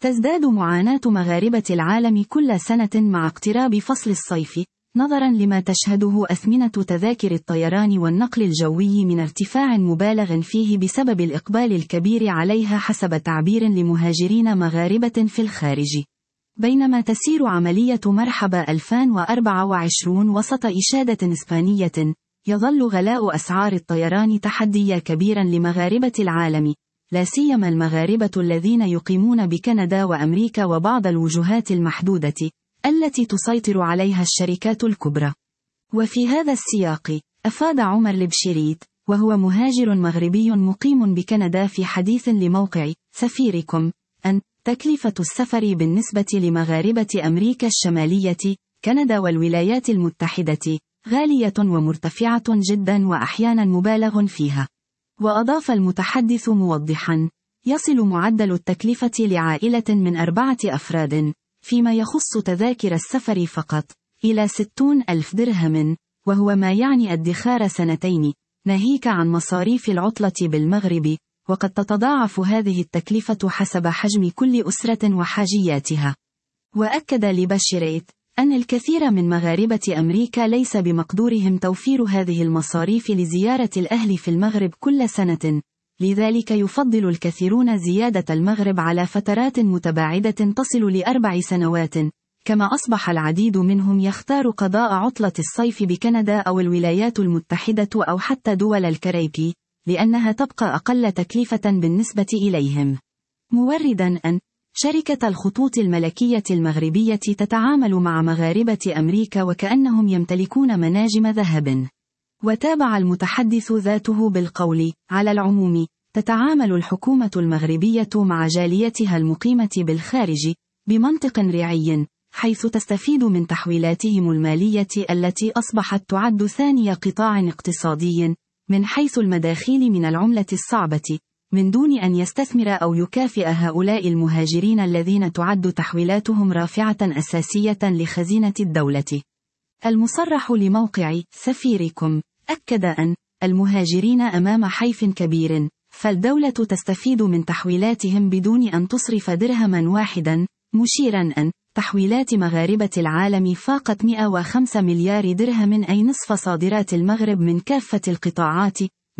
تزداد معاناة مغاربة العالم كل سنة مع اقتراب فصل الصيف، نظرا لما تشهده أثمنة تذاكر الطيران والنقل الجوي من ارتفاع مبالغ فيه بسبب الإقبال الكبير عليها حسب تعبير لمهاجرين مغاربة في الخارج. بينما تسير عملية مرحبا 2024 وسط إشادة إسبانية، يظل غلاء أسعار الطيران تحديا كبيرا لمغاربة العالم، لا سيما المغاربة الذين يقيمون بكندا وأمريكا وبعض الوجهات المحدودة التي تسيطر عليها الشركات الكبرى. وفي هذا السياق، أفاد عمر البشيريت، وهو مهاجر مغربي مقيم بكندا في حديث لموقع سفيركم، أن تكلفة السفر بالنسبة لمغاربة أمريكا الشمالية، كندا والولايات المتحدة، غالية ومرتفعة جدا وأحيانا مبالغ فيها. وأضاف المتحدث موضحا: يصل معدل التكلفة لعائلة من 4 أفراد، فيما يخص تذاكر السفر فقط، إلى 60,000 درهم، وهو ما يعني ادخار 2 ناهيك عن مصاريف العطلة بالمغرب، وقد تتضاعف هذه التكلفة حسب حجم كل أسرة وحاجياتها. وأكد لبشيريت أن الكثير من مغاربة أمريكا ليس بمقدورهم توفير هذه المصاريف لزيارة الأهل في المغرب كل سنة، لذلك يفضل الكثيرون زيادة المغرب على فترات متباعدة تصل ل4 سنوات، كما أصبح العديد منهم يختار قضاء عطلة الصيف بكندا أو الولايات المتحدة أو حتى دول الكاريبي، لأنها تبقى أقل تكلفة بالنسبة إليهم. موردا أن شركة الخطوط الملكية المغربية تتعامل مع مغاربة أمريكا وكأنهم يمتلكون مناجم ذهب. وتابع المتحدث ذاته بالقول: على العموم، تتعامل الحكومة المغربية مع جاليتها المقيمة بالخارج بمنطق رعي، حيث تستفيد من تحويلاتهم المالية التي أصبحت تعد ثاني قطاع اقتصادي من حيث المداخيل من العملة الصعبة، من دون أن يستثمر أو يكافئ هؤلاء المهاجرين الذين تعد تحويلاتهم رافعة أساسية لخزينة الدولة. المصرح لموقع سفيركم أكد أن المهاجرين أمام حيف كبير، فالدولة تستفيد من تحويلاتهم بدون أن تصرف درهما واحدا، مشيرا أن تحويلات مغاربة العالم فاقت 105 مليار درهم، أي نصف صادرات المغرب من كافة القطاعات،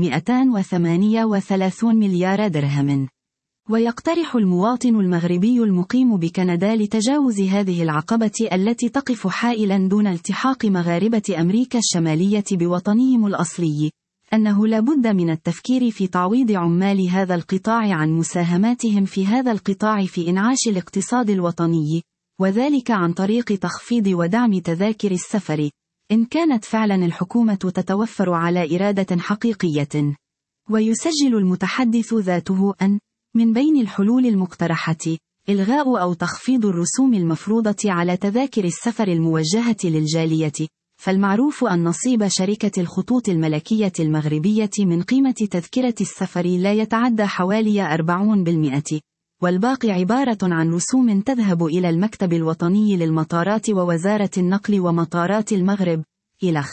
238 مليار درهم. ويقترح المواطن المغربي المقيم بكندا لتجاوز هذه العقبة التي تقف حائلا دون التحاق مغاربة أمريكا الشمالية بوطنهم الأصلي، أنه لا بد من التفكير في تعويض عمال هذا القطاع عن مساهماتهم في هذا القطاع في إنعاش الاقتصاد الوطني، وذلك عن طريق تخفيض ودعم تذاكر السفر، إن كانت فعلا الحكومة تتوفر على إرادة حقيقية. ويسجل المتحدث ذاته أن من بين الحلول المقترحة إلغاء أو تخفيض الرسوم المفروضة على تذاكر السفر الموجهة للجالية، فالمعروف أن نصيب شركة الخطوط الملكية المغربية من قيمة تذكرة السفر لا يتعدى حوالي 40%، والباقي عبارة عن رسوم تذهب إلى المكتب الوطني للمطارات ووزارة النقل ومطارات المغرب إلخ.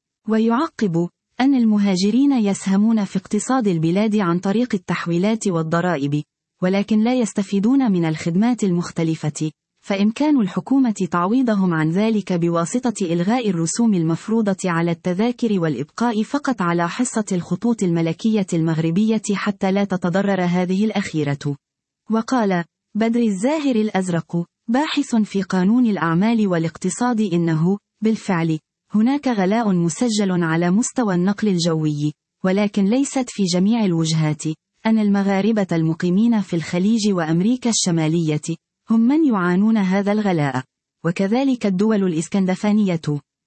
ويعقب أن المهاجرين يسهمون في اقتصاد البلاد عن طريق التحويلات والضرائب، ولكن لا يستفيدون من الخدمات المختلفة، فإمكان الحكومة تعويضهم عن ذلك بواسطة إلغاء الرسوم المفروضة على التذاكر والإبقاء فقط على حصة الخطوط الملكية المغربية حتى لا تتضرر هذه الأخيرة. وقال بدر الزاهر الأزرق، باحث في قانون الأعمال والاقتصاد، إنه بالفعل هناك غلاء مسجل على مستوى النقل الجوي، ولكن ليست في جميع الوجهات، أن المغاربة المقيمين في الخليج وأمريكا الشمالية هم من يعانون هذا الغلاء، وكذلك الدول الإسكندفانية.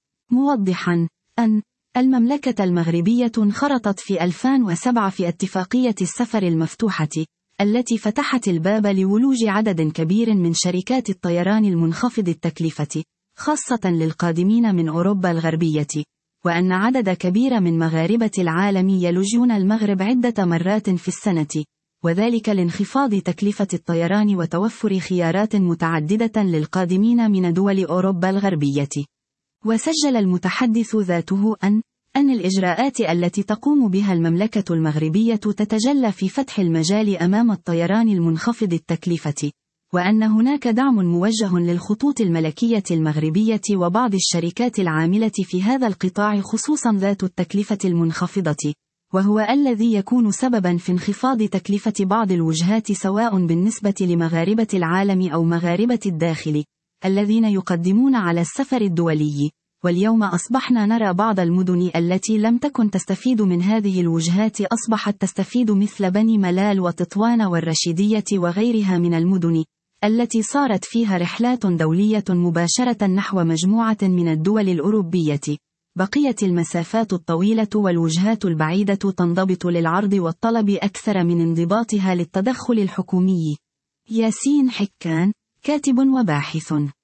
موضحا أن المملكة المغربية انخرطت في 2007 في اتفاقية السفر المفتوحة، التي فتحت الباب لولوج عدد كبير من شركات الطيران المنخفض التكلفة، خاصة للقادمين من أوروبا الغربية، وأن عدد كبير من مغاربة العالم يلجون المغرب عدة مرات في السنة، وذلك لانخفاض تكلفة الطيران وتوفر خيارات متعددة للقادمين من دول أوروبا الغربية. وسجل المتحدث ذاته أن الإجراءات التي تقوم بها المملكة المغربية تتجلى في فتح المجال أمام الطيران المنخفض التكلفة، وأن هناك دعم موجه للخطوط الملكية المغربية وبعض الشركات العاملة في هذا القطاع خصوصا ذات التكلفة المنخفضة، وهو الذي يكون سببا في انخفاض تكلفة بعض الوجهات سواء بالنسبة لمغاربة العالم أو مغاربة الداخل، الذين يقدمون على السفر الدولي. واليوم أصبحنا نرى بعض المدن التي لم تكن تستفيد من هذه الوجهات أصبحت تستفيد مثل بني ملال وتطوان والرشيدية وغيرها من المدن، التي صارت فيها رحلات دولية مباشرة نحو مجموعة من الدول الأوروبية. بقيت المسافات الطويلة والوجهات البعيدة تنضبط للعرض والطلب أكثر من انضباطها للتدخل الحكومي. ياسين حكان، كاتب وباحث.